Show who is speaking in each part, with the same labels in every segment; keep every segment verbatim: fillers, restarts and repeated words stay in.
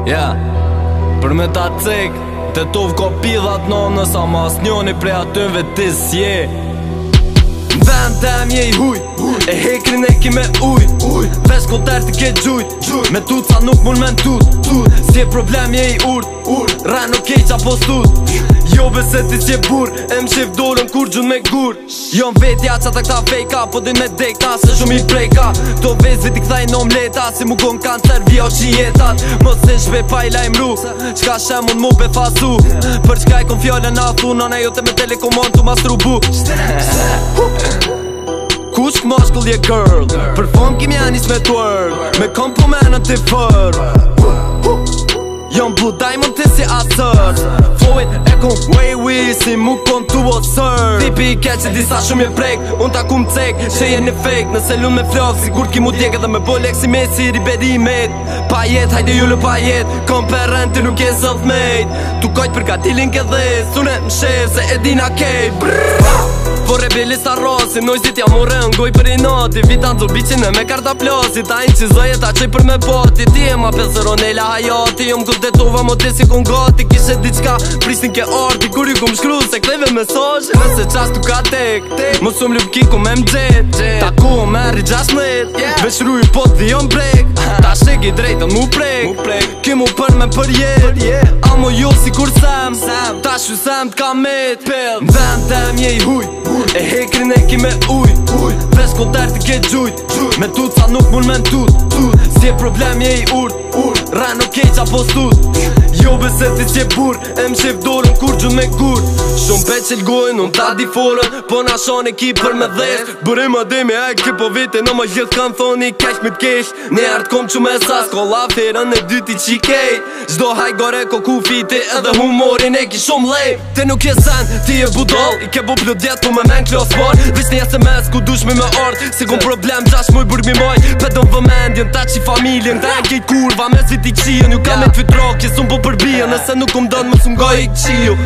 Speaker 1: Ja, për me ta cek të tov ko pidhat në nësa mas njoni prej atyve ti s'je. Vend tem je i huj, e hekrin e ki me uj, vesh kontert i ke gjujt, me tuca nuk mun me n'tut, si e problem je i urt, ren o keq apo stut. Jo bese ti si e bur, e më shif dorën kur gjun me gur. Jo në vetja që ta këta fejka, po din me dekta, se shumë i prejka. To vezvi ti këthaj në omleta, si mu kon kancer vja o qijetat. Mos se shve pa i lajmru, qka shemun mu be fasu. Për qka i kon fjallën a thu, nana jote me telekomon tu mastru bu. Kush k'mashkull je girl, për fond kim janis me twerk, me komplimenën ti fër. Jom blue diamond ti si asër, flowin e kon way we si mu kon tu o sër. Tipi i keq që disa shumë je prek, unë ta ku m'cek, që jeni fake. Nëse lun me flok, sigur ki mu djek edhe me bolek si Messi riberi met. Pa jet, hajde jullë pa jet, kom për rent ti nuk je self-made. Tu kojt për katilin ke dhes, unë e m'shef se e dina kej. Po rebeli sa rosi, nojzit jam u rëngoj për i noti. Vitan zor bicin e me karta plosi, ta inë që zoje ta qej për me poti. Ti e ma pelseronela hajati, jom kut detova mo te si kon gati. Kishe diqka, pristin ke arti, kur ju kum shkru se kleve mesazhe. Nëse qas tu ka tek, mosum lup kiku me m'gjet. Ta ku o merri gjashmet, veç ruj pot dhe jom brek. Ta shek i drejtën mu prek, ki mu për me për jet. Amo jo si kur sem, ta shu sem t'ka met. Vend tem je i huj, e hekrin e ki me uj, vesh kontert i ke gjujt, me tuca nuk mun me n'tut, si e problem je i urt, ren o keq apo stut. Jo bese ti si e bur, e më shif dorën kur gjun me gur. Shumë pe që l'gojnë, unë ta di forën, po na shon e ki për me dhes. Bërim ademi e ki po vite, në më gjithë kanë thoni keq me t'keq. Ne art kom që me sas, kolla ferën e dyti qi kej. Zdo haj gore ko ku fiti, edhe humorin e ki shumë lej. Te nuk je sen, ti e budol, i ke bu plët djet po me men klos por. Vish një S M S ku dush mi me art, si kom problem gjash muj burg mi moj. Pedon vëmendjen, ta qi familjen, ta e kejt kurva me zviti qijën. Ju ka me t'vit rock, jesum po përbija, nëse nuk kum don më s'um goj i qiju.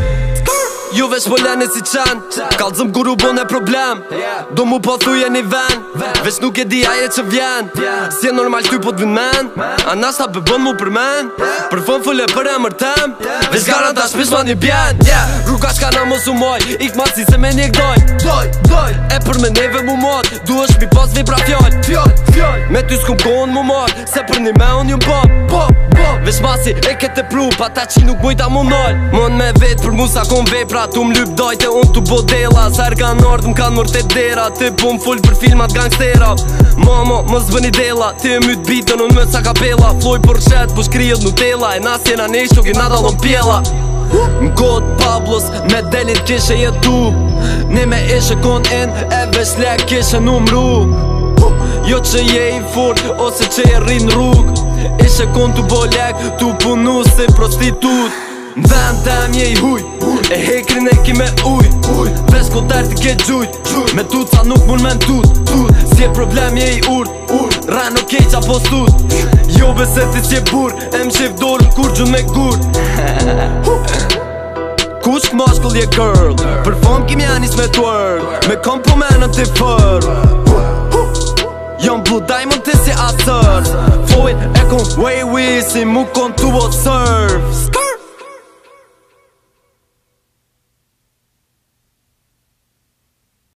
Speaker 1: Ju vesh po lene si qen, kalzëm kur u bone problem, do mu po thuje një ven, vesh nuk e di aje që vjen. Si e normal ty po t'vin men, a nashta bëbën mu për men, për fën fëlle për e mërtem, vesh gara ta shpish ma një bjen. Rruga shka na mos u moj, ik ma si se me një gdoj, e për me neve mu mod, du është mi pas vipra fjall, me ty s'kum kohën mu mod, se për një me unë ju pop. Vesh masi e kete pru, pa ta qi nuk mujta mu nol. Mon me vet për mu sa kon vepra, tu m'lyp dojte unë tu bodela. Ser kan ord m'kan mërte dera, ti po m'full për filmat gangstera. Mamo, mos bëni dela, ti e myt bitën unë me sa kapela. Floj për shet, po shkrijet Nutella, e nas jena nesh nuk i nada lon pjela. M'kot Pablos, me delit kishe jetu, ne me ishe kon in, e vesh lek kishe numru. Jo që je i fort, ose që je rrin rrug, ishe kon tu bo lek, tu punu si prostitut. Vend tem je i huj, e hekrin e ki me uj, vesh kontert i ke gjujt, me tuca nuk mun me n'tut, si e problem je i urt, ren o keq apo stut. Jo bese ti si e bur, e më shif dorën kur gjun me gur. Kush k'mashkull je girl, për fond kim janis me twerk, me komplimenën ti fër. Jom blue diamond ti si asër, flowin e kon way we si mu kon tu o surf.